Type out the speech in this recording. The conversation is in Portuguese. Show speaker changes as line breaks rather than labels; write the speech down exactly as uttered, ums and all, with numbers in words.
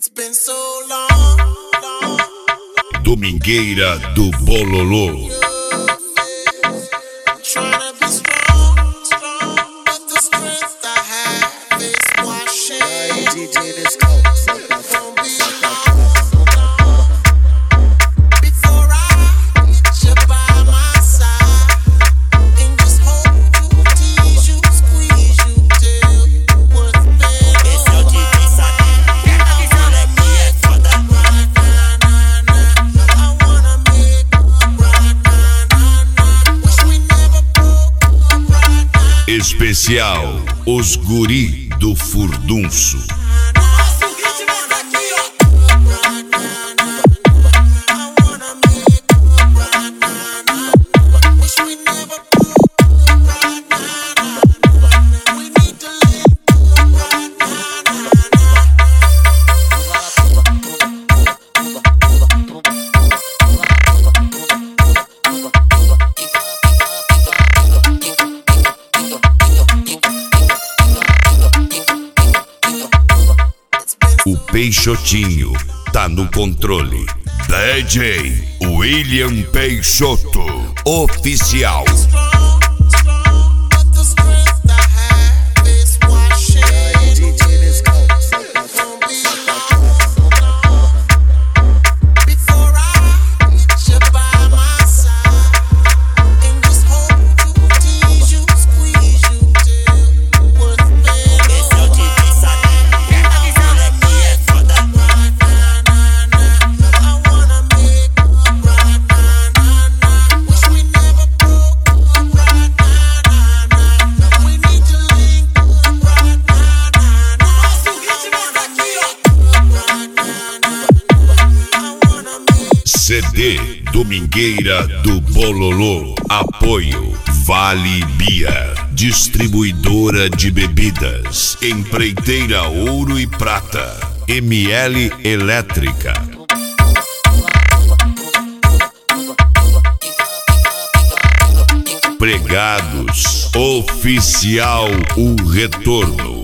It's been so long, long.
Domingueira do Bololô.
Trying to be strong, strong, but the strength I have is washing.
D J this cold.
Don't be long, long before I get you by my side and just hold you, tease you, squeeze you till you what's been on my mind. I wanna make for the right, nah, nah, nah. I wanna make right, nah, nah, nah. Wish we never broke right, nah.
Especial Os Guri do Furdunço. O Peixotinho tá no controle. D J William Peixoto, oficial.
D J this cold.
C D Domingueira do Bololô. Apoio Vale Bia, distribuidora de bebidas, Empreiteira Ouro e Prata, M L Elétrica. Pregados Oficial O Retorno.